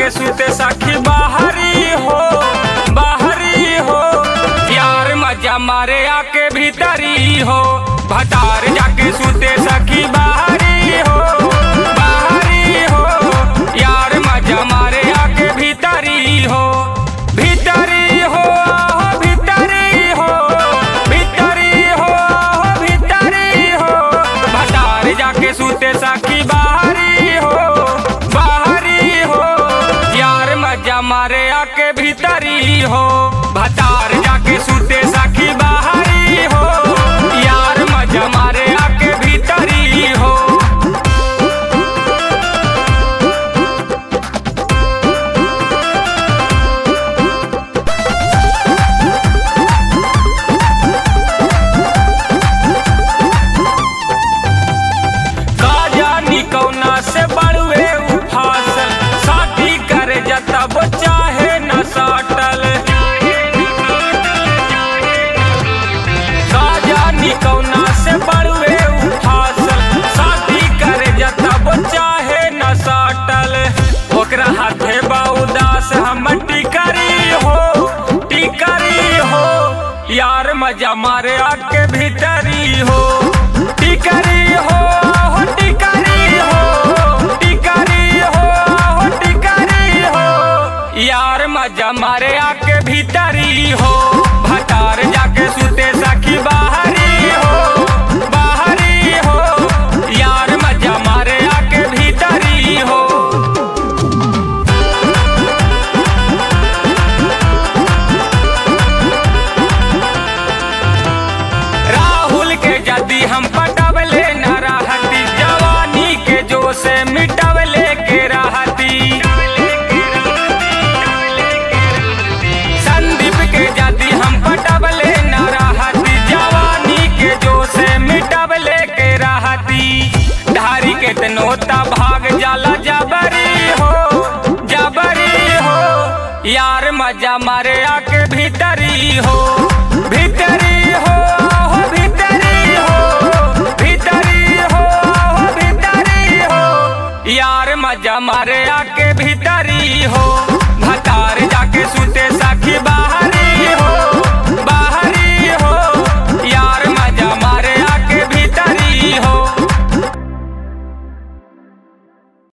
जाके सूते सखी बाहरी हो, बाहरी हो। यार मजा मारे आके भीतरी हो, भतार जाके सूते सखी बाहरी हो, बाहरी हो। यार मजा मारे आके भीतरी हो, भीतरी हो, भीतरी हो, भीतरी हो, भीतरी हो। भतार जाके सूते सखी बाहरी हो, बाहरी हो। यार मजा मारे आके भीतरी हो, भतार जाके सूते सखी बाहरी हो। यार मजा मारे आके भीतरी हो। कौना से बड़ुए उफासल, शादी करे जता वो चाहे न साटल। जानी कौना से बड़ुए उफासल, शादी करे जता वो चाहे न साटल। ओकरा हाथे बाउदास हम टिकरी हो, टिकरी हो। यार मजा मारे आके भीतरी हो, टिकरी हो, टिकरी हो, टिकरी हो, टिकरी हो। यार मजा मारे आके भीतरी हो, भतार जाके सूते सखी बाहरी हो, बाहरी हो। यार मजा मारे आके भीतरी हो। राहुल के जदी हम पटवले न रहती, जवानी के जोश मिटवले के रहती। संदीप के जदी हम पटवले न रहती, जवानी के जोश मिटवले के रहती। धारी के तनोता भाग जाला जबरी हो, जबरी हो। यार मजा मारे आके भीतरी हो, भीतरी हो, भीतरी हो, भीतरी हो, भीतरी हो। यार मजा मारे आके भीतरी हो, भतार जाके सूते सखी।